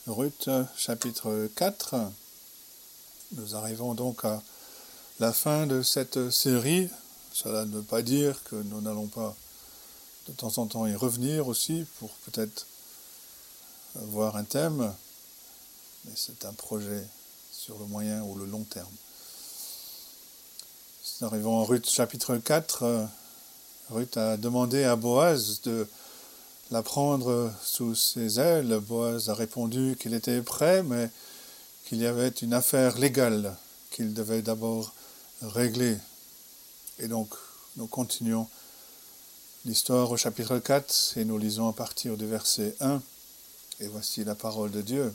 Ruth, chapitre 4. Nous arrivons donc à la fin de cette série. Cela ne veut pas dire que nous n'allons pas de temps en temps y revenir aussi pour peut-être voir un thème, mais c'est un projet sur le moyen ou le long terme. Nous arrivons à Ruth, chapitre 4. Ruth a demandé à Boaz de la prendre sous ses ailes. Boaz a répondu qu'il était prêt, mais qu'il y avait une affaire légale qu'il devait d'abord régler. Et donc, nous continuons l'histoire au chapitre 4 et nous lisons à partir du verset 1. Et voici la parole de Dieu.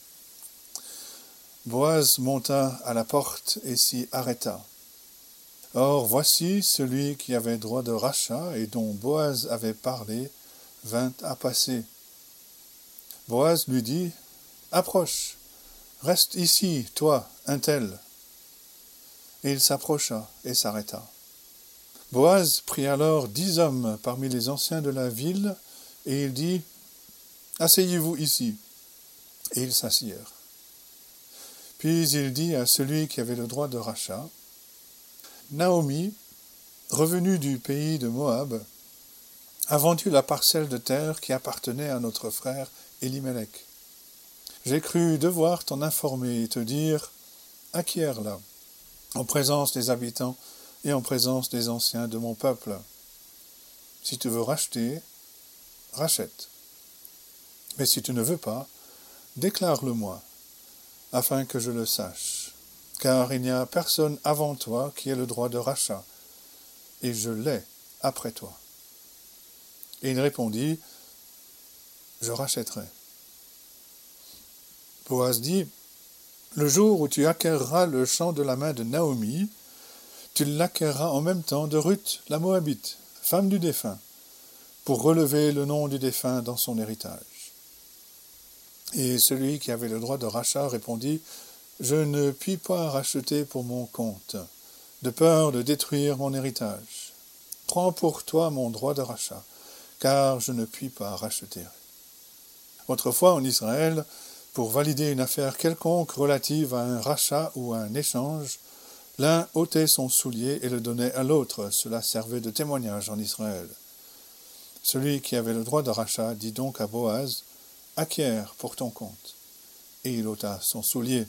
Boaz monta à la porte et s'y arrêta. Or, voici celui qui avait droit de rachat et dont Boaz avait parlé vint à passer. Boaz lui dit, « Approche, reste ici, toi, un tel. » Et il s'approcha et s'arrêta. Boaz prit alors 10 hommes parmi les anciens de la ville, et il dit, « Asseyez-vous ici. » Et ils s'assirent. Puis il dit à celui qui avait le droit de rachat, « Naomi, revenue du pays de Moab, a vendu la parcelle de terre qui appartenait à notre frère Elimelech. J'ai cru devoir t'en informer et te dire, acquiers-la, en présence des habitants et en présence des anciens de mon peuple. Si tu veux racheter, rachète. Mais si tu ne veux pas, déclare-le-moi, afin que je le sache, car il n'y a personne avant toi qui ait le droit de rachat, et je l'ai après toi. » Et il répondit, « Je rachèterai. » Boaz dit, « Le jour où tu acquerras le champ de la main de Naomi, tu l'acquerras en même temps de Ruth, la Moabite, femme du défunt, pour relever le nom du défunt dans son héritage. » Et celui qui avait le droit de rachat répondit, « Je ne puis pas racheter pour mon compte, de peur de détruire mon héritage. Prends pour toi mon droit de rachat, car je ne puis pas racheter. » Autrefois en Israël, pour valider une affaire quelconque relative à un rachat ou à un échange, l'un ôtait son soulier et le donnait à l'autre. Cela servait de témoignage en Israël. Celui qui avait le droit de rachat dit donc à Boaz, « Acquiers pour ton compte. » Et il ôta son soulier.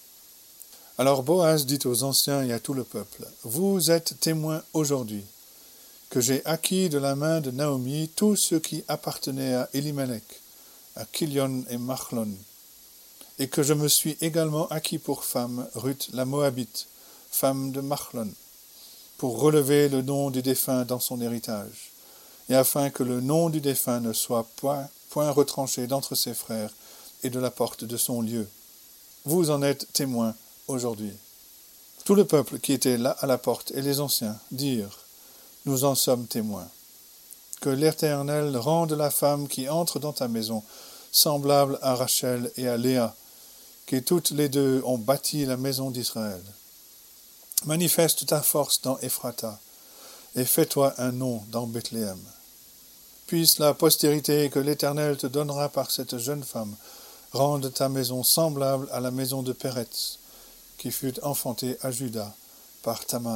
Alors Boaz dit aux anciens et à tout le peuple, « Vous êtes témoins aujourd'hui que j'ai acquis de la main de Naomi tout ce qui appartenait à Elimelech, à Kilion et Machlon, et que je me suis également acquis pour femme Ruth la Moabite, femme de Machlon, pour relever le nom du défunt dans son héritage, et afin que le nom du défunt ne soit point retranché d'entre ses frères et de la porte de son lieu. Vous en êtes témoins aujourd'hui. » Tout le peuple qui était là à la porte et les anciens dirent, « Nous en sommes témoins. Que l'Éternel rende la femme qui entre dans ta maison semblable à Rachel et à Léa, qui toutes les deux ont bâti la maison d'Israël. Manifeste ta force dans Ephrata, et fais-toi un nom dans Bethléem. Puisse la postérité que l'Éternel te donnera par cette jeune femme rende ta maison semblable à la maison de Péretz, qui fut enfantée à Juda par Tamar. »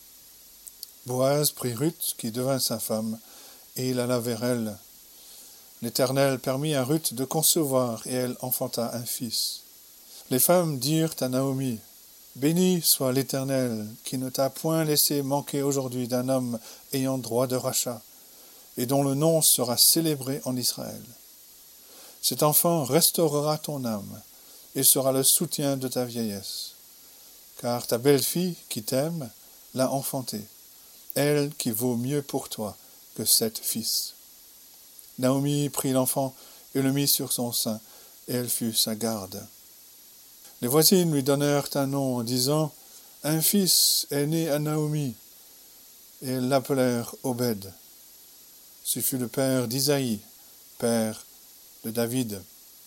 Boaz prit Ruth, qui devint sa femme, et il alla vers elle. L'Éternel permit à Ruth de concevoir, et elle enfanta un fils. Les femmes dirent à Naomi, « Béni soit l'Éternel, qui ne t'a point laissé manquer aujourd'hui d'un homme ayant droit de rachat, et dont le nom sera célébré en Israël. Cet enfant restaurera ton âme, et sera le soutien de ta vieillesse. Car ta belle-fille, qui t'aime, l'a enfanté, elle qui vaut mieux pour toi que 7 fils. » Naomi prit l'enfant et le mit sur son sein, et elle fut sa garde. Les voisines lui donnèrent un nom en disant, « Un fils est né à Naomi, » et elles l'appelèrent Obed. Ce fut le père d'Isaïe, père de David.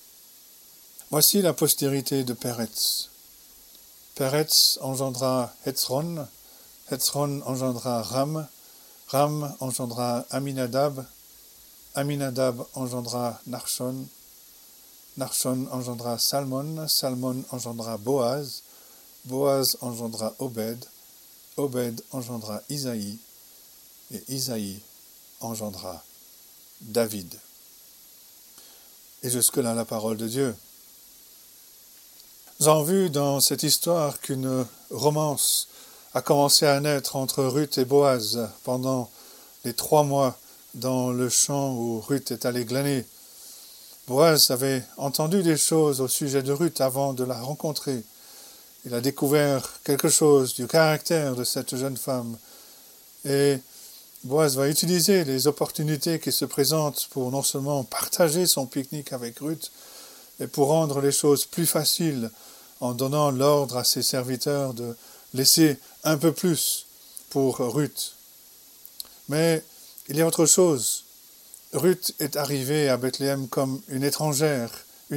Voici la postérité de Péretz. Péretz engendra Hetsron, Hetsron engendra Ram, Ram engendra Aminadab, Aminadab engendra Nachshon, Nachshon engendra Salmon, Salmon engendra Boaz, Boaz engendra Obed, Obed engendra Isaïe, et Isaïe engendra David. Et jusque-là la parole de Dieu. Nous avons vu dans cette histoire qu'une romance a commencé à naître entre Ruth et Boaz pendant les 3 mois dans le champ où Ruth est allée glaner. Boaz avait entendu des choses au sujet de Ruth avant de la rencontrer. Il a découvert quelque chose du caractère de cette jeune femme. Et Boaz va utiliser les opportunités qui se présentent pour non seulement partager son pique-nique avec Ruth, mais pour rendre les choses plus faciles en donnant l'ordre à ses serviteurs de laisser un peu plus pour Ruth. Mais il y a autre chose. Ruth est arrivée à Bethléem comme une étrangère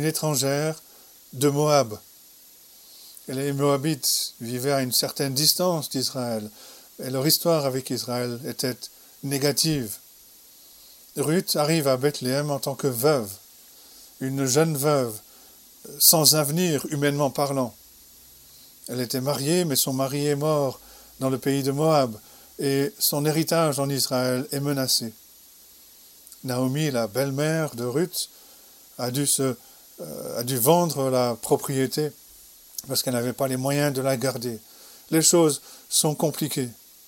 de Moab. Et les Moabites vivaient à une certaine distance d'Israël, et leur histoire avec Israël était négative. Ruth arrive à Bethléem en tant que veuve, une jeune veuve, sans avenir humainement parlant. Elle était mariée, mais son mari est mort dans le pays de Moab, et son héritage en Israël est menacé. Naomi, la belle-mère de Ruth, a dû vendre la propriété parce qu'elle n'avait pas les moyens de la garder. Les choses sont compliquées.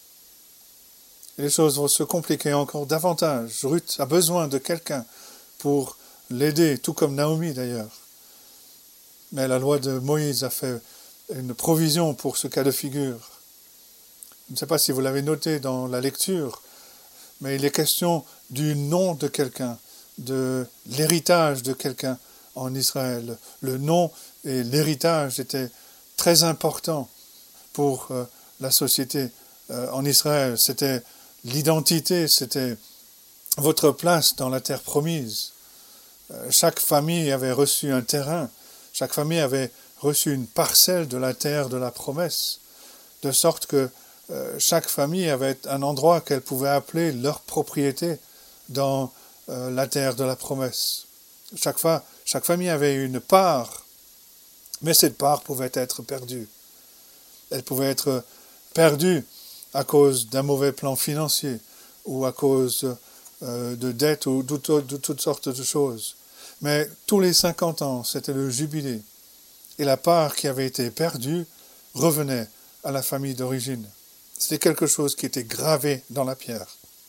Les choses vont se compliquer encore davantage. Ruth a besoin de quelqu'un pour l'aider, tout comme Naomi d'ailleurs. Mais la loi de Moïse a fait une provision pour ce cas de figure. Je ne sais pas si vous l'avez noté dans la lecture, mais il est question du nom de quelqu'un, de l'héritage de quelqu'un en Israël. Le nom et l'héritage étaient très importants pour la société en Israël. C'était l'identité, c'était votre place dans la terre promise. Chaque famille avait reçu un terrain, chaque famille avait reçu une parcelle de la terre de la promesse, de sorte que chaque famille avait un endroit qu'elle pouvait appeler leur propriété dans la terre de la promesse. Chaque famille avait une part, mais cette part pouvait être perdue. Elle pouvait être perdue à cause d'un mauvais plan financier ou à cause de dettes ou de toutes sortes de choses. Mais tous les 50 ans, c'était le jubilé. Et la part qui avait été perdue revenait à la famille d'origine. C'était quelque chose qui était gravé dans la pierre.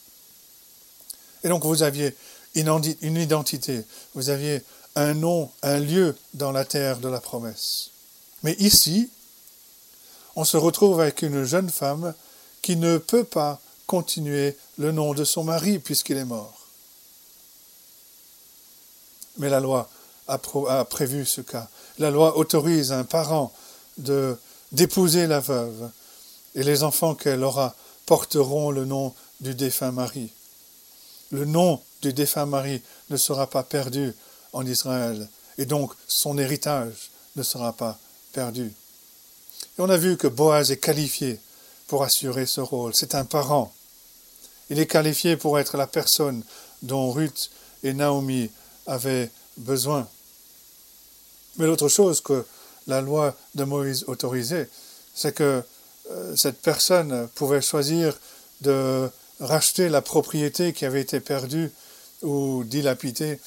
Et donc vous aviez une identité, vous aviez un nom, un lieu dans la terre de la promesse. Mais ici, on se retrouve avec une jeune femme qui ne peut pas continuer le nom de son mari puisqu'il est mort. Mais la loi a prévu ce cas. La loi autorise un parent d'épouser la veuve, et les enfants qu'elle aura porteront le nom du défunt mari. Le nom du défunt mari ne sera pas perdu en Israël, et donc son héritage ne sera pas perdu. Et on a vu que Boaz est qualifié pour assurer ce rôle. C'est un parent. Il est qualifié pour être la personne dont Ruth et Naomi avaient besoin. Mais l'autre chose que la loi de Moïse autorisait, c'est que cette personne pouvait choisir de racheter la propriété qui avait été perdue ou dilapidée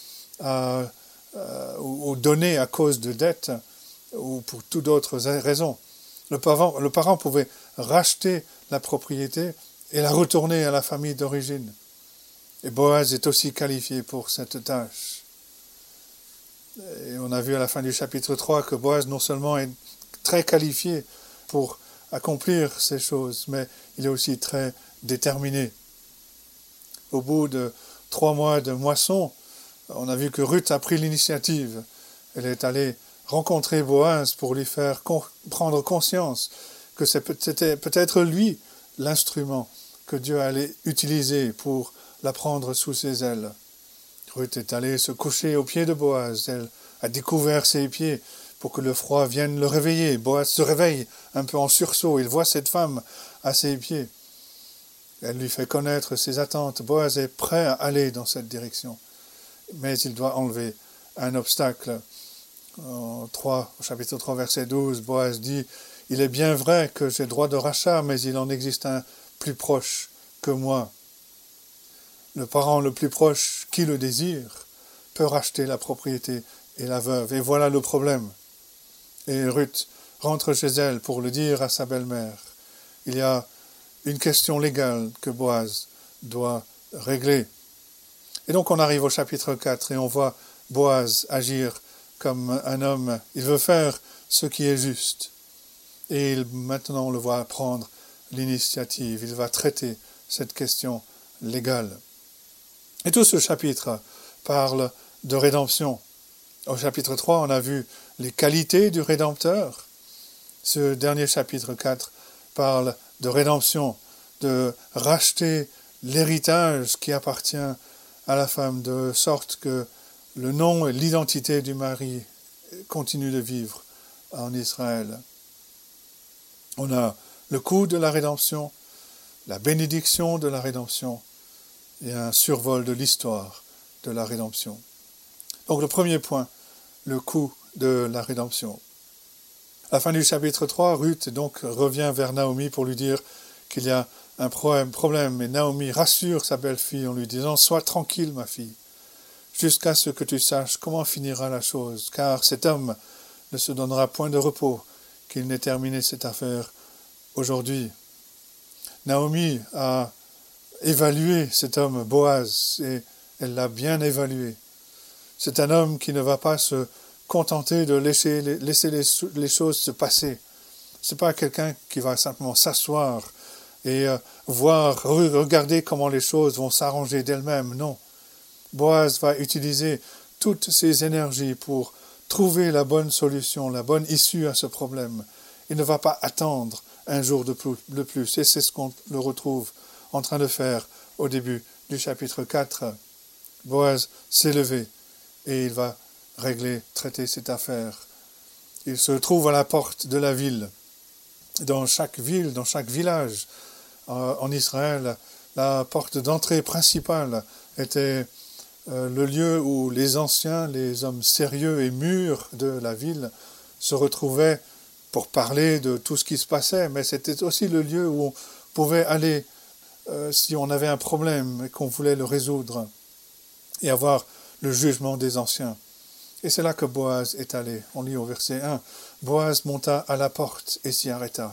ou donnée à cause de dettes ou pour toute autre raison. Le parent pouvait racheter la propriété et la retourner à la famille d'origine. Et Boaz est aussi qualifié pour cette tâche. Et on a vu à la fin du chapitre 3 que Boaz non seulement est très qualifié pour accomplir ces choses, mais il est aussi très déterminé. Au bout de 3 mois de moisson, on a vu que Ruth a pris l'initiative. Elle est allée rencontrer Boaz pour lui faire prendre conscience que c'était peut-être lui l'instrument que Dieu allait utiliser pour la prendre sous ses ailes. Ruth est allée se coucher aux pieds de Boaz. Elle a découvert ses pieds pour que le froid vienne le réveiller. Boaz se réveille un peu en sursaut. Il voit cette femme à ses pieds. Elle lui fait connaître ses attentes. Boaz est prêt à aller dans cette direction. Mais il doit enlever un obstacle. au chapitre 3, verset 12, Boaz dit « Il est bien vrai que j'ai droit de rachat, mais il en existe un plus proche que moi. Le parent le plus proche qui le désire peut racheter la propriété et la veuve. Et voilà le problème. » Et Ruth rentre chez elle pour le dire à sa belle-mère. Il y a une question légale que Boaz doit régler. Et donc on arrive au chapitre 4 et on voit Boaz agir comme un homme. Il veut faire ce qui est juste. Et maintenant on le voit prendre l'initiative. Il va traiter cette question légale. Et tout ce chapitre parle de rédemption. Au chapitre 3, on a vu les qualités du Rédempteur. Ce dernier chapitre 4 parle de rédemption, de racheter l'héritage qui appartient à la femme, de sorte que le nom et l'identité du mari continuent de vivre en Israël. On a le coût de la rédemption, la bénédiction de la rédemption et un survol de l'histoire de la rédemption. Donc le premier point, le coût de la rédemption. À la fin du chapitre 3, Ruth donc revient vers Naomi pour lui dire qu'il y a un problème. Et Naomi rassure sa belle-fille en lui disant « Sois tranquille, ma fille, jusqu'à ce que tu saches comment finira la chose, car cet homme ne se donnera point de repos, qu'il n'ait terminé cette affaire aujourd'hui. » Naomi a évalué cet homme, Boaz, et elle l'a bien évalué. C'est un homme qui ne va pas se contenter de laisser les choses se passer. Ce n'est pas quelqu'un qui va simplement s'asseoir et regarder comment les choses vont s'arranger d'elles-mêmes. Non. Boaz va utiliser toutes ses énergies pour trouver la bonne solution, la bonne issue à ce problème. Il ne va pas attendre un jour de plus. Et c'est ce qu'on le retrouve en train de faire au début du chapitre 4. Boaz s'est levé et il va traiter cette affaire. Il se trouve à la porte de la ville. Dans chaque ville, dans chaque village en Israël, la porte d'entrée principale était le lieu où les anciens, les hommes sérieux et mûrs de la ville se retrouvaient pour parler de tout ce qui se passait, mais c'était aussi le lieu où on pouvait aller si on avait un problème et qu'on voulait le résoudre et avoir le jugement des anciens. Et c'est là que Boaz est allé. On lit au verset 1. Boaz monta à la porte et s'y arrêta.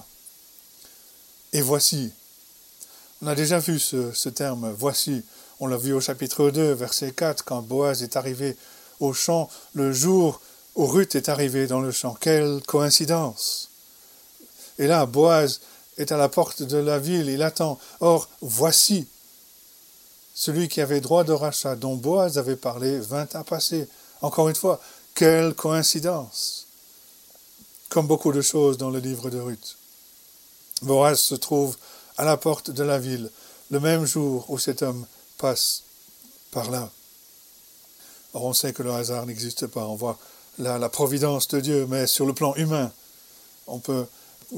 Et voici. On a déjà vu ce terme, voici. On l'a vu au chapitre 2, verset 4, quand Boaz est arrivé au champ, le jour où Ruth est arrivée dans le champ. Quelle coïncidence! Et là, Boaz est à la porte de la ville, il attend. Or, voici, celui qui avait droit de rachat, dont Boaz avait parlé, vint à passer. Encore une fois, quelle coïncidence! Comme beaucoup de choses dans le livre de Ruth. Boaz se trouve à la porte de la ville, le même jour où cet homme passe par là. Or, on sait que le hasard n'existe pas. On voit là la providence de Dieu, mais sur le plan humain, on peut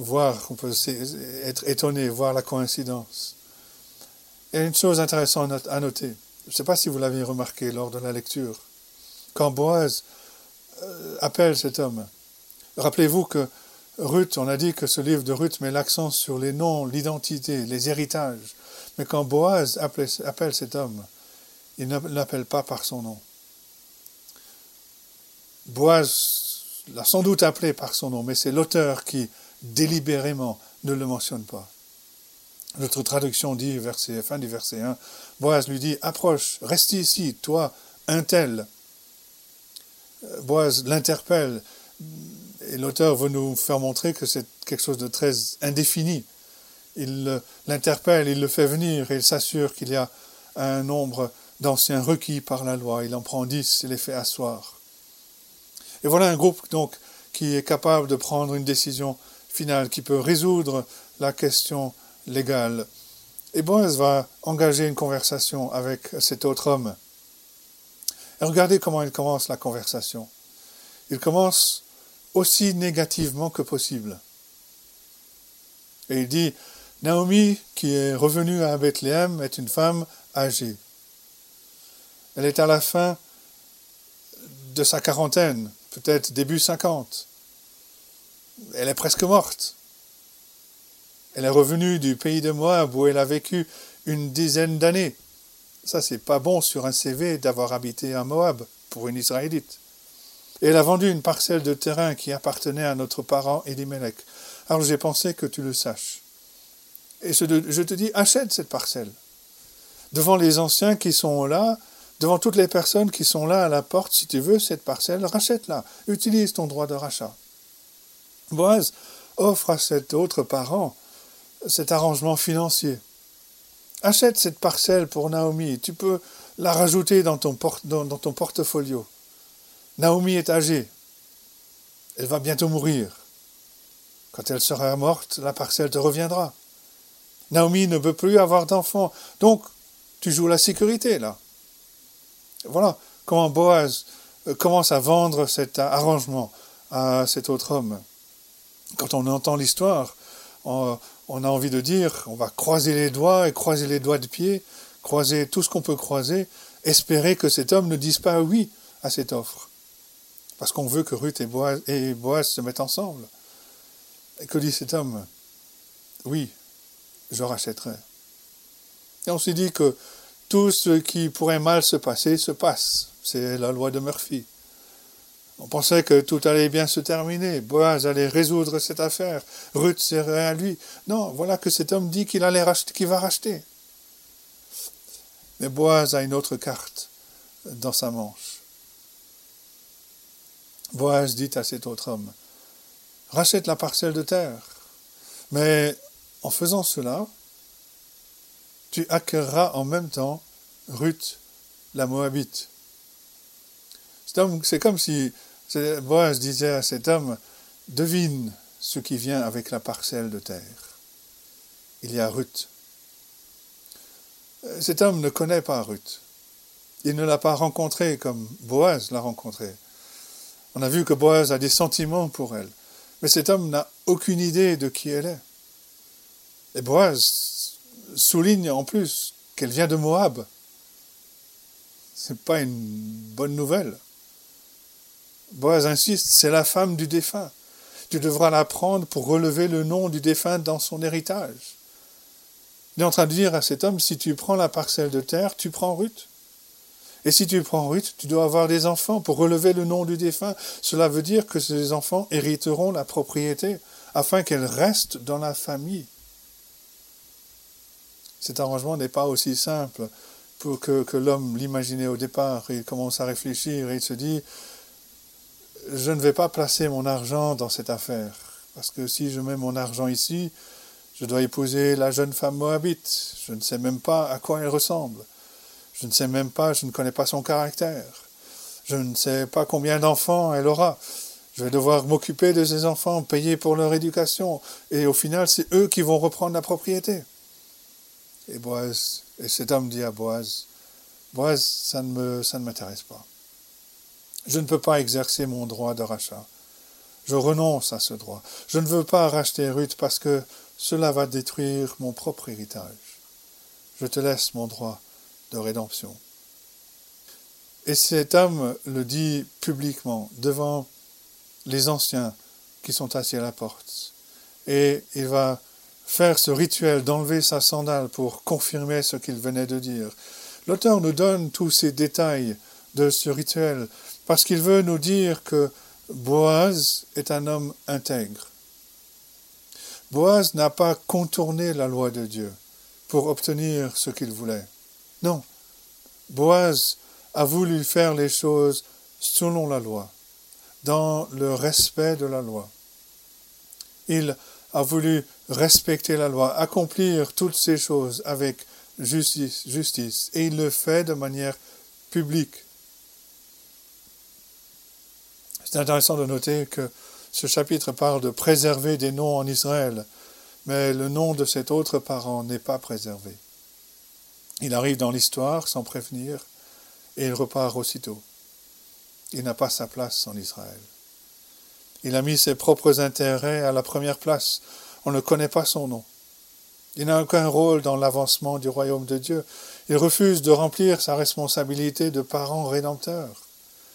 être étonné, voir la coïncidence. Il y a une chose intéressante à noter. Je ne sais pas si vous l'avez remarqué lors de la lecture. Quand Boaz appelle cet homme, rappelez-vous que Ruth, on a dit que ce livre de Ruth met l'accent sur les noms, l'identité, les héritages. Mais quand Boaz appelle cet homme, il ne l'appelle pas par son nom. Boaz l'a sans doute appelé par son nom, mais c'est l'auteur qui, délibérément, ne le mentionne pas. Notre traduction dit, fin du verset 1, Boaz lui dit, approche, reste ici, toi, un tel. Boaz l'interpelle, et l'auteur veut nous faire montrer que c'est quelque chose de très indéfini. Il l'interpelle, il le fait venir, et il s'assure qu'il y a un nombre d'anciens requis par la loi. Il en prend 10 et les fait asseoir. Et voilà un groupe donc qui est capable de prendre une décision finale, qui peut résoudre la question légale. Et Boaz va engager une conversation avec cet autre homme. Et regardez comment il commence la conversation. Il commence aussi négativement que possible. Et il dit, Naomi, qui est revenue à Bethléem, est une femme âgée. Elle est à la fin de sa quarantaine, peut-être début 50. Elle est presque morte. Elle est revenue du pays de Moab où elle a vécu une dizaine d'années. Ça, c'est pas bon sur un CV d'avoir habité à Moab pour une Israélite. Et elle a vendu une parcelle de terrain qui appartenait à notre parent Elimelech. Alors j'ai pensé que tu le saches. Et je te dis, achète cette parcelle. Devant les anciens qui sont là, devant toutes les personnes qui sont là à la porte, si tu veux cette parcelle, rachète-la. Utilise ton droit de rachat. Boaz offre à cet autre parent cet arrangement financier. Achète cette parcelle pour Naomi. Tu peux la rajouter dans ton portfolio. Naomi est âgée. Elle va bientôt mourir. Quand elle sera morte, la parcelle te reviendra. Naomi ne peut plus avoir d'enfants. Donc, tu joues la sécurité, là. Voilà comment Boaz commence à vendre cet arrangement à cet autre homme. Quand on entend l'histoire, on a envie de dire, on va croiser les doigts et croiser les doigts de pied, croiser tout ce qu'on peut croiser, espérer que cet homme ne dise pas oui à cette offre. Parce qu'on veut que Ruth et Boaz se mettent ensemble. Et que dit cet homme? Oui, je rachèterai. Et on s'est dit que tout ce qui pourrait mal se passer, se passe. C'est la loi de Murphy. On pensait que tout allait bien se terminer. Boaz allait résoudre cette affaire. Ruth serait à lui. Non, voilà que cet homme dit qu'il va racheter. Mais Boaz a une autre carte dans sa manche. Boaz dit à cet autre homme, rachète la parcelle de terre. Mais en faisant cela, tu acquerras en même temps Ruth, la Moabite. C'est comme si Boaz disait à cet homme, devine ce qui vient avec la parcelle de terre. Il y a Ruth. Cet homme ne connaît pas Ruth. Il ne l'a pas rencontrée comme Boaz l'a rencontrée. On a vu que Boaz a des sentiments pour elle. Mais cet homme n'a aucune idée de qui elle est. Et Boaz souligne en plus qu'elle vient de Moab. C'est pas une bonne nouvelle. Boaz insiste, c'est la femme du défunt. Tu devras la prendre pour relever le nom du défunt dans son héritage. Il est en train de dire à cet homme, si tu prends la parcelle de terre, tu prends Ruth. Et si tu prends Ruth, tu dois avoir des enfants pour relever le nom du défunt. Cela veut dire que ces enfants hériteront la propriété afin qu'elle reste dans la famille. Cet arrangement n'est pas aussi simple pour que l'homme l'imaginait au départ. Il commence à réfléchir et il se dit, je ne vais pas placer mon argent dans cette affaire. Parce que si je mets mon argent ici, je dois épouser la jeune femme moabite. Je ne sais même pas à quoi elle ressemble. Je ne sais même pas, je ne connais pas son caractère. Je ne sais pas combien d'enfants elle aura. Je vais devoir m'occuper de ces enfants, payer pour leur éducation. Et au final, c'est eux qui vont reprendre la propriété. Et cet homme dit à Boaz, Boaz, ça ne m'intéresse pas. Je ne peux pas exercer mon droit de rachat. Je renonce à ce droit. Je ne veux pas racheter Ruth parce que cela va détruire mon propre héritage. Je te laisse mon droit de rédemption. Et cet homme le dit publiquement, devant les anciens qui sont assis à la porte. Et il va faire ce rituel d'enlever sa sandale pour confirmer ce qu'il venait de dire. L'auteur nous donne tous ces détails de ce rituel parce qu'il veut nous dire que Boaz est un homme intègre. Boaz n'a pas contourné la loi de Dieu pour obtenir ce qu'il voulait. Non, Boaz a voulu faire les choses selon la loi, dans le respect de la loi. Il a voulu respecter la loi, accomplir toutes ces choses avec justice, et il le fait de manière publique. C'est intéressant de noter que ce chapitre parle de préserver des noms en Israël, mais le nom de cet autre parent n'est pas préservé. Il arrive dans l'histoire sans prévenir, et il repart aussitôt. Il n'a pas sa place en Israël. Il a mis ses propres intérêts à la première place. On ne connaît pas son nom. Il n'a aucun rôle dans l'avancement du royaume de Dieu. Il refuse de remplir sa responsabilité de parent rédempteur.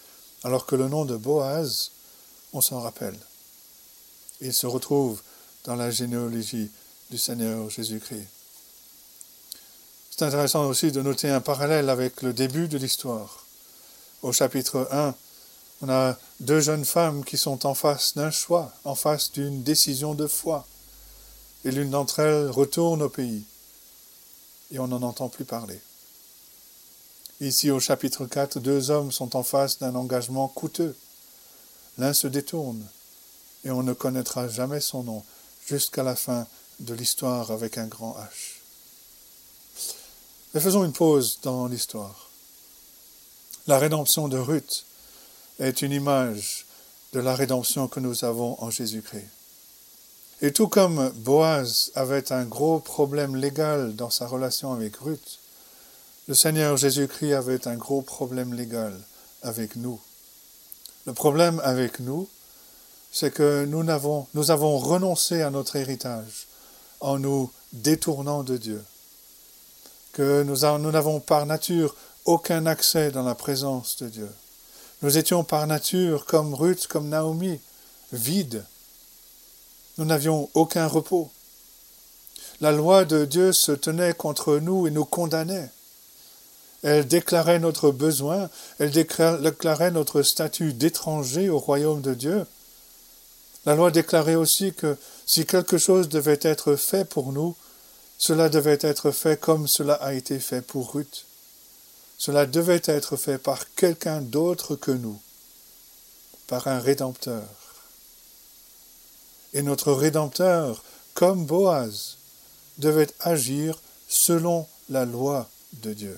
alors que le nom de Boaz, on s'en rappelle. Il se retrouve dans la généalogie du Seigneur Jésus-Christ. C'est intéressant aussi de noter un parallèle avec le début de l'histoire. Au chapitre 1, on a deux jeunes femmes qui sont en face d'un choix, en face d'une décision de foi. Et l'une d'entre elles retourne au pays. Et on n'en entend plus parler. Ici, au chapitre 4, deux hommes sont en face d'un engagement coûteux. L'un se détourne, et on ne connaîtra jamais son nom, jusqu'à la fin de l'histoire avec un grand H. Mais faisons une pause dans l'histoire. La rédemption de Ruth est une image de la rédemption que nous avons en Jésus-Christ. Et tout comme Boaz avait un gros problème légal dans sa relation avec Ruth, le Seigneur Jésus-Christ avait un gros problème légal avec nous. Le problème avec nous, c'est que nous avons renoncé à notre héritage en nous détournant de Dieu. Que nous n'avons par nature aucun accès dans la présence de Dieu. Nous étions par nature, comme Ruth, comme Naomi, vides. Nous n'avions aucun repos. La loi de Dieu se tenait contre nous et nous condamnait. Elle déclarait notre besoin, elle déclarait notre statut d'étranger au royaume de Dieu. La loi déclarait aussi que si quelque chose devait être fait pour nous, cela devait être fait comme cela a été fait pour Ruth. Cela devait être fait par quelqu'un d'autre que nous, par un Rédempteur. Et notre Rédempteur, comme Boaz, devait agir selon la loi de Dieu.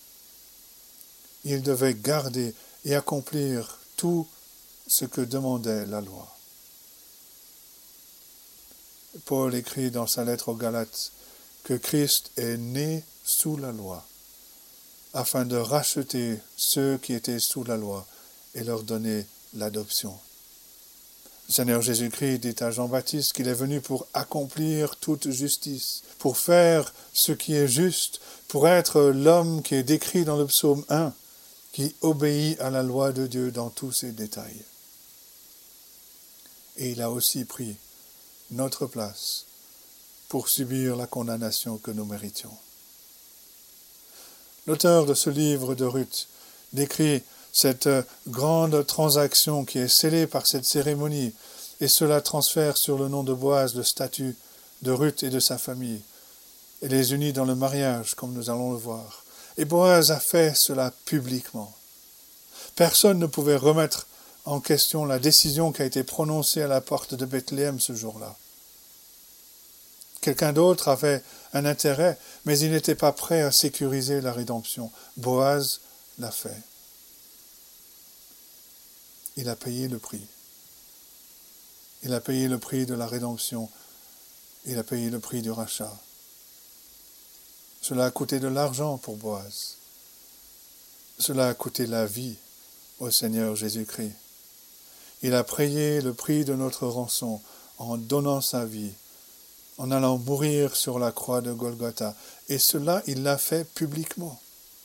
Il devait garder et accomplir tout ce que demandait la loi. Paul écrit dans sa lettre aux Galates que Christ est né sous la loi, afin de racheter ceux qui étaient sous la loi et leur donner l'adoption. Le Seigneur Jésus-Christ dit à Jean-Baptiste qu'il est venu pour accomplir toute justice, pour faire ce qui est juste, pour être l'homme qui est décrit dans le psaume 1, qui obéit à la loi de Dieu dans tous ses détails. Et il a aussi pris notre place pour subir la condamnation que nous méritions. L'auteur de ce livre de Ruth décrit cette grande transaction qui est scellée par cette cérémonie, et cela transfère sur le nom de Boaz le statut de Ruth et de sa famille, et les unit dans le mariage, comme nous allons le voir. Et Boaz a fait cela publiquement. Personne ne pouvait remettre en question la décision qui a été prononcée à la porte de Bethléem ce jour-là. Quelqu'un d'autre avait un intérêt, mais il n'était pas prêt à sécuriser la rédemption. Boaz l'a fait. Il a payé le prix. Il a payé le prix de la rédemption. Il a payé le prix du rachat. Cela a coûté de l'argent pour Boaz. Cela a coûté la vie au Seigneur Jésus-Christ. Il a payé le prix de notre rançon en donnant sa vie, en allant mourir sur la croix de Golgotha. Et cela, il l'a fait publiquement.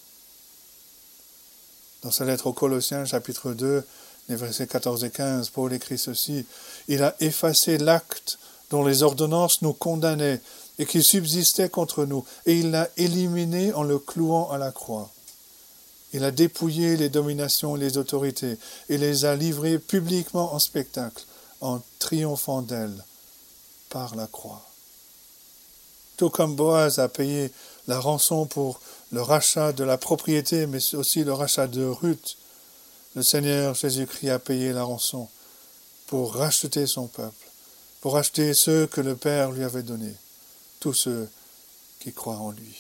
Dans sa lettre aux Colossiens, chapitre 2, les versets 14 et 15, Paul écrit ceci: « Il a effacé l'acte dont les ordonnances nous condamnaient et qui subsistait contre nous, et il l'a éliminé en le clouant à la croix. Il a dépouillé les dominations et les autorités, et les a livrées publiquement en spectacle, en triomphant d'elles par la croix. » Tout comme Boaz a payé la rançon pour le rachat de la propriété, mais aussi le rachat de Ruth, le Seigneur Jésus-Christ a payé la rançon pour racheter son peuple, pour racheter ceux que le Père lui avait donnés, tous ceux qui croient en lui.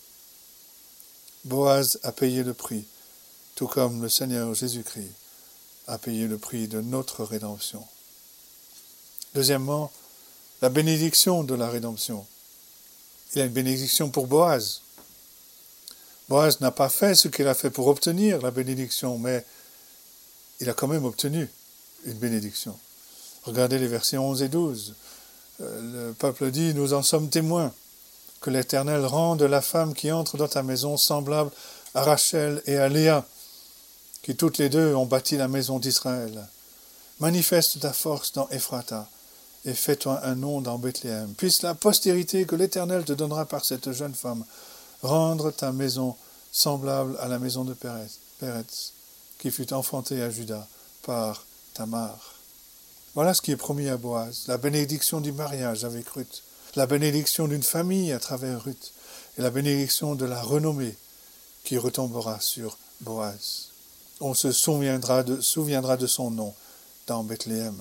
Boaz a payé le prix, tout comme le Seigneur Jésus-Christ a payé le prix de notre rédemption. Deuxièmement, la bénédiction de la rédemption. Il y a une bénédiction pour Boaz. Boaz n'a pas fait ce qu'il a fait pour obtenir la bénédiction, mais il a quand même obtenu une bénédiction. Regardez les versets 11 et 12. Le peuple dit: « Nous en sommes témoins, que l'Éternel rende la femme qui entre dans ta maison semblable à Rachel et à Léa, qui toutes les deux ont bâti la maison d'Israël. Manifeste ta force dans Ephrata, et fais-toi un nom dans Bethléem. Puisse la postérité que l'Éternel te donnera par cette jeune femme rendre ta maison semblable à la maison de Péretz, qui fut enfantée à Juda par Tamar. Voilà ce qui est promis à Boaz, la bénédiction du mariage avec Ruth, la bénédiction d'une famille à travers Ruth, et la bénédiction de la renommée qui retombera sur Boaz. On se souviendra de son nom dans Bethléem.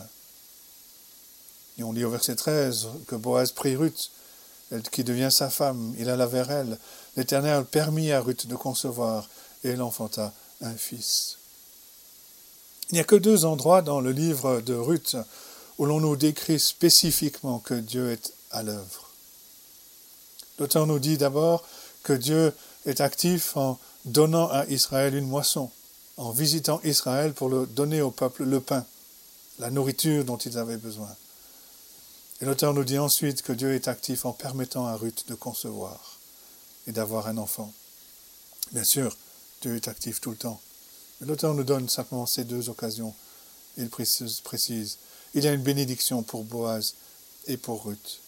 Et on lit au verset 13 que Boaz prit Ruth, qui devient sa femme, il alla vers elle. L'Éternel permit à Ruth de concevoir, et elle enfanta un fils. Il n'y a que 2 endroits dans le livre de Ruth où l'on nous décrit spécifiquement que Dieu est à l'œuvre. L'auteur nous dit d'abord que Dieu est actif en donnant à Israël une moisson, en visitant Israël pour donner au peuple le pain, la nourriture dont ils avaient besoin. Et l'auteur nous dit ensuite que Dieu est actif en permettant à Ruth de concevoir et d'avoir un enfant. Bien sûr, Dieu est actif tout le temps. Mais l'auteur nous donne simplement ces 2 occasions. Il précise, il y a une bénédiction pour Boaz et pour Ruth.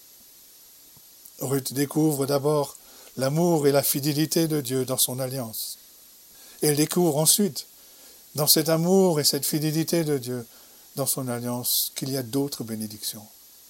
Ruth découvre d'abord l'amour et la fidélité de Dieu dans son alliance. Et elle découvre ensuite, dans cet amour et cette fidélité de Dieu dans son alliance, qu'il y a d'autres bénédictions.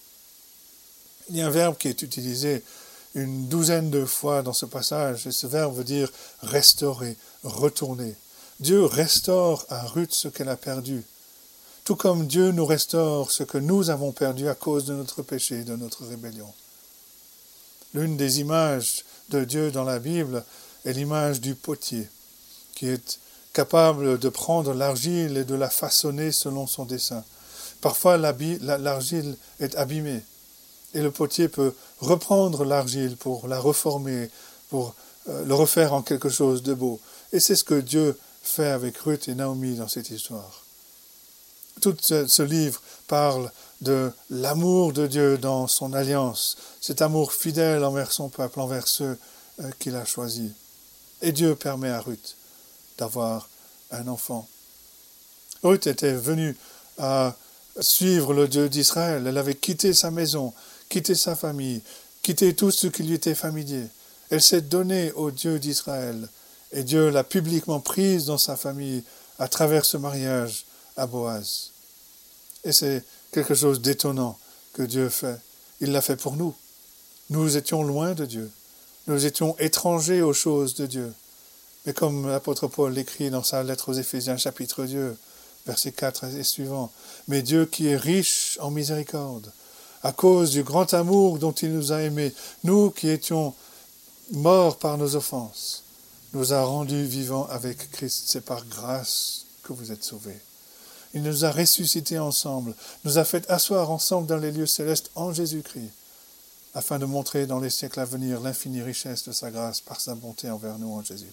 Il y a un verbe qui est utilisé une 12aine de fois dans ce passage, et ce verbe veut dire restaurer, retourner. Dieu restaure à Ruth ce qu'elle a perdu, tout comme Dieu nous restaure ce que nous avons perdu à cause de notre péché, de notre rébellion. L'une des images de Dieu dans la Bible est l'image du potier, qui est capable de prendre l'argile et de la façonner selon son dessein. Parfois, l'argile est abîmée, et le potier peut reprendre l'argile pour la reformer, pour le refaire en quelque chose de beau. Et c'est ce que Dieu fait avec Ruth et Naomi dans cette histoire. Tout ce livre parle de l'amour de Dieu dans son alliance, cet amour fidèle envers son peuple, envers ceux qu'il a choisis. Et Dieu permet à Ruth d'avoir un enfant. Ruth était venue à suivre le Dieu d'Israël. Elle avait quitté sa maison, quitté sa famille, quitté tout ce qui lui était familier. Elle s'est donnée au Dieu d'Israël. Et Dieu l'a publiquement prise dans sa famille à travers ce mariage à Boaz. Et c'est quelque chose d'étonnant que Dieu fait. Il l'a fait pour nous. Nous étions loin de Dieu. Nous étions étrangers aux choses de Dieu. Mais comme l'apôtre Paul l'écrit dans sa lettre aux Éphésiens, chapitre 2, versets 4 et suivants, « Mais Dieu qui est riche en miséricorde, à cause du grand amour dont il nous a aimés, nous qui étions morts par nos offenses, nous a rendus vivants avec Christ. C'est par grâce que vous êtes sauvés. Il nous a ressuscités ensemble, nous a fait asseoir ensemble dans les lieux célestes en Jésus-Christ, afin de montrer dans les siècles à venir l'infinie richesse de sa grâce par sa bonté envers nous en Jésus-Christ. »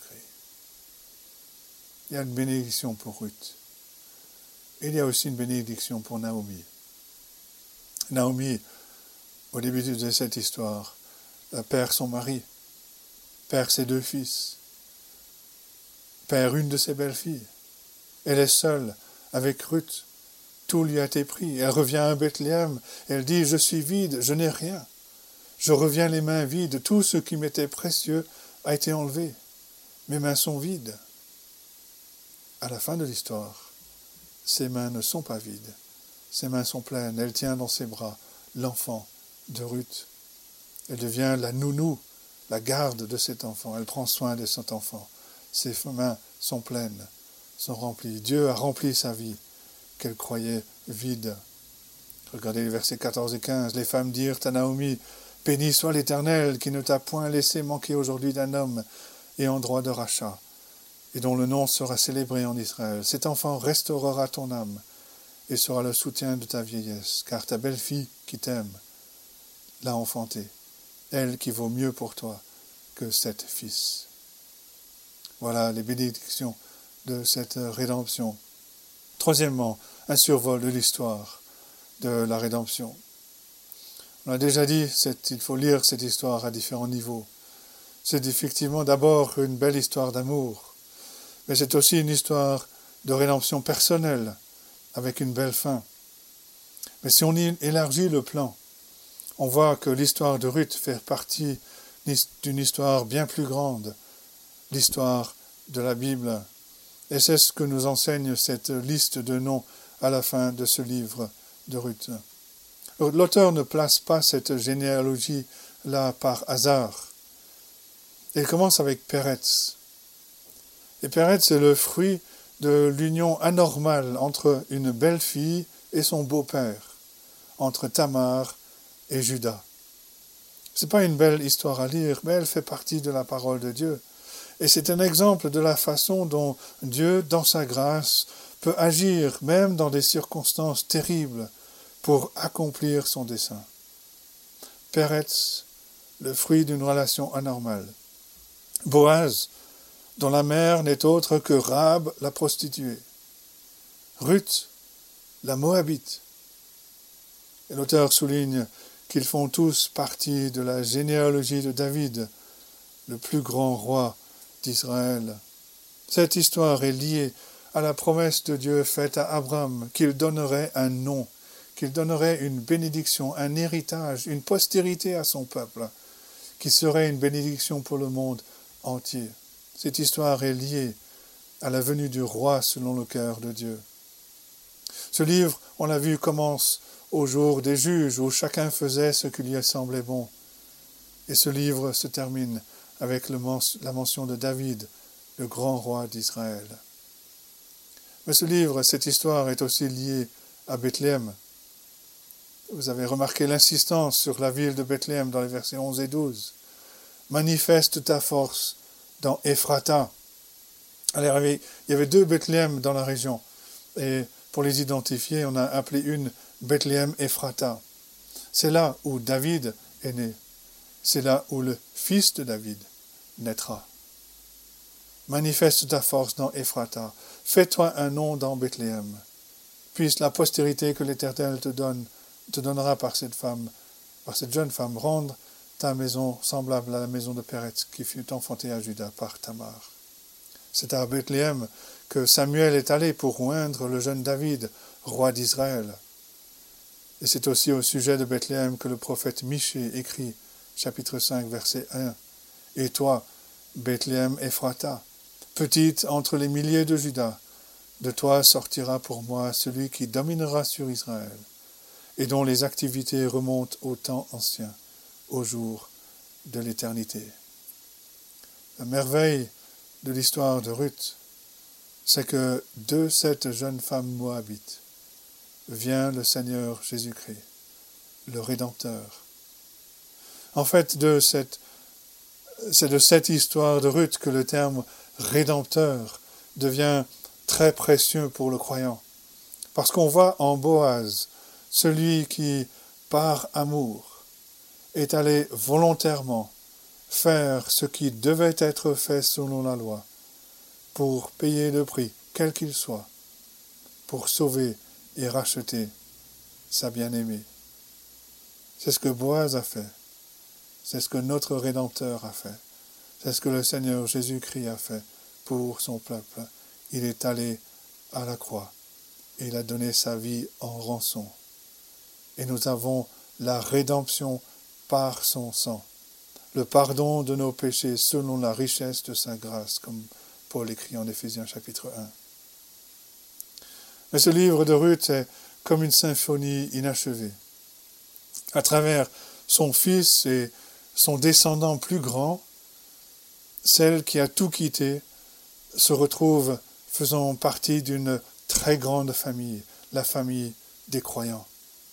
Il y a une bénédiction pour Ruth. Il y a aussi une bénédiction pour Naomi. Naomi, au début de cette histoire, perd son mari, perd ses 2 fils, perd une de ses belles-filles. Elle est seule avec Ruth. Tout lui a été pris. Elle revient à Bethléem. Elle dit, je suis vide, je n'ai rien. Je reviens les mains vides. Tout ce qui m'était précieux a été enlevé. Mes mains sont vides. À la fin de l'histoire, ses mains ne sont pas vides. Ses mains sont pleines. Elle tient dans ses bras l'enfant de Ruth. Elle devient la nounou, la garde de cet enfant. Elle prend soin de cet enfant. Ses mains sont pleines, sont remplies. Dieu a rempli sa vie, qu'elle croyait vide. Regardez les versets 14 et 15. Les femmes dirent à Naomi, « Béni soit l'Éternel qui ne t'a point laissé manquer aujourd'hui d'un homme et en droit de rachat, et dont le nom sera célébré en Israël. Cet enfant restaurera ton âme et sera le soutien de ta vieillesse, car ta belle-fille qui t'aime l'a enfanté, elle qui vaut mieux pour toi que 7 fils. » Voilà les bénédictions de cette rédemption. Troisièmement, un survol de l'histoire de la rédemption. On a déjà dit, il faut lire cette histoire à différents niveaux. C'est effectivement d'abord une belle histoire d'amour, mais c'est aussi une histoire de rédemption personnelle, avec une belle fin. Mais si on élargit le plan, on voit que l'histoire de Ruth fait partie d'une histoire bien plus grande, l'histoire de la Bible. Et c'est ce que nous enseigne cette liste de noms à la fin de ce livre de Ruth. L'auteur ne place pas cette généalogie-là par hasard. Il commence avec Péretz. Et Péretz est le fruit de l'union anormale entre une belle-fille et son beau-père, entre Tamar et Juda. Ce n'est pas une belle histoire à lire, mais elle fait partie de la parole de Dieu. Et c'est un exemple de la façon dont Dieu, dans sa grâce, peut agir, même dans des circonstances terribles, pour accomplir son dessein. Péretz, le fruit d'une relation anormale. Boaz, dont la mère n'est autre que Rahab, la prostituée. Ruth, la Moabite. Et l'auteur souligne qu'ils font tous partie de la généalogie de David, le plus grand roi d'Israël. Cette histoire est liée à la promesse de Dieu faite à Abraham, qu'il donnerait un nom, qu'il donnerait une bénédiction, un héritage, une postérité à son peuple, qui serait une bénédiction pour le monde entier. Cette histoire est liée à la venue du roi selon le cœur de Dieu. Ce livre, on l'a vu, commence au jour des juges, où chacun faisait ce qui lui semblait bon. Et ce livre se termine avec la mention de David, le grand roi d'Israël. Mais ce livre, cette histoire est aussi liée à Bethléem. Vous avez remarqué l'insistance sur la ville de Bethléem dans les versets 11 et 12. Manifeste ta force dans Ephrata. Alors, il y avait 2 Bethléem dans la région. Et pour les identifier, on a appelé une Bethléem Ephrata. C'est là où David est né. C'est là où le fils de David naîtra. Manifeste ta force dans Ephrata. Fais-toi un nom dans Bethléem. Puisse la postérité que l'Éternel te donnera par cette jeune femme, rendre ta maison semblable à la maison de Péretz qui fut enfantée à Juda par Tamar. C'est à Bethléem que Samuel est allé pour oindre le jeune David, roi d'Israël. Et c'est aussi au sujet de Bethléem que le prophète Michée écrit, chapitre 5, verset 1. « Et toi, Bethléem Ephrata, petite entre les milliers de Juda, de toi sortira pour moi celui qui dominera sur Israël, et dont les activités remontent au temps ancien, au jour de l'éternité. » La merveille de l'histoire de Ruth, c'est que de cette jeune femme moabite vient le Seigneur Jésus-Christ, le Rédempteur. En fait, c'est de cette histoire de Ruth que le terme « Rédempteur » devient très précieux pour le croyant. Parce qu'on voit en Boaz celui qui, par amour, est allé volontairement faire ce qui devait être fait selon la loi, pour payer le prix, quel qu'il soit, pour sauver et racheter sa bien-aimée. C'est ce que Boaz a fait. C'est ce que notre Rédempteur a fait. C'est ce que le Seigneur Jésus-Christ a fait pour son peuple. Il est allé à la croix et il a donné sa vie en rançon. Et nous avons la rédemption par son sang, le pardon de nos péchés selon la richesse de sa grâce, comme Paul écrit en Éphésiens chapitre 1. Mais ce livre de Ruth est comme une symphonie inachevée. À travers son fils et son descendant plus grand, celle qui a tout quitté se retrouve faisant partie d'une très grande famille, la famille des croyants.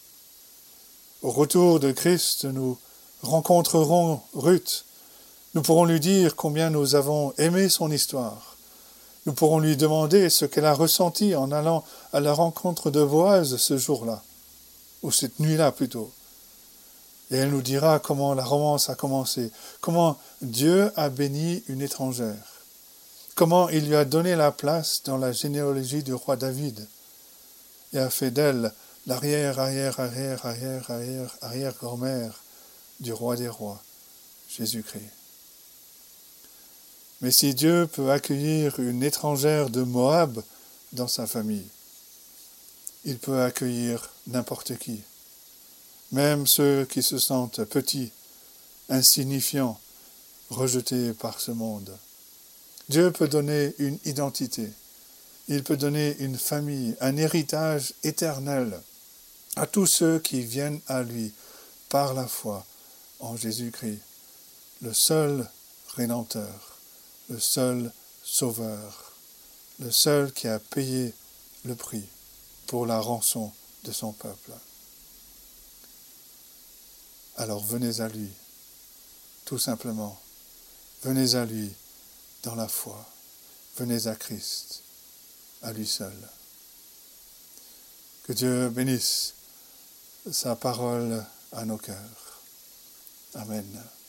Au retour de Christ, nous rencontrerons Ruth. Nous pourrons lui dire combien nous avons aimé son histoire. Nous pourrons lui demander ce qu'elle a ressenti en allant à la rencontre de Boaz ce jour-là, ou cette nuit-là plutôt. Et elle nous dira comment la romance a commencé, comment Dieu a béni une étrangère, comment il lui a donné la place dans la généalogie du roi David, et a fait d'elle l'arrière-arrière-arrière-arrière-arrière-arrière-grand-mère du roi des rois, Jésus-Christ. Mais si Dieu peut accueillir une étrangère de Moab dans sa famille. Il peut accueillir n'importe qui, même ceux qui se sentent petits, insignifiants, rejetés par ce monde. Dieu peut donner une identité, il peut donner une famille, un héritage éternel à tous ceux qui viennent à lui par la foi en Jésus-Christ, le seul Rédempteur, le seul Sauveur, le seul qui a payé le prix pour la rançon de son peuple. Alors venez à lui, tout simplement. Venez à lui dans la foi. Venez à Christ, à lui seul. Que Dieu bénisse sa parole à nos cœurs. Amen.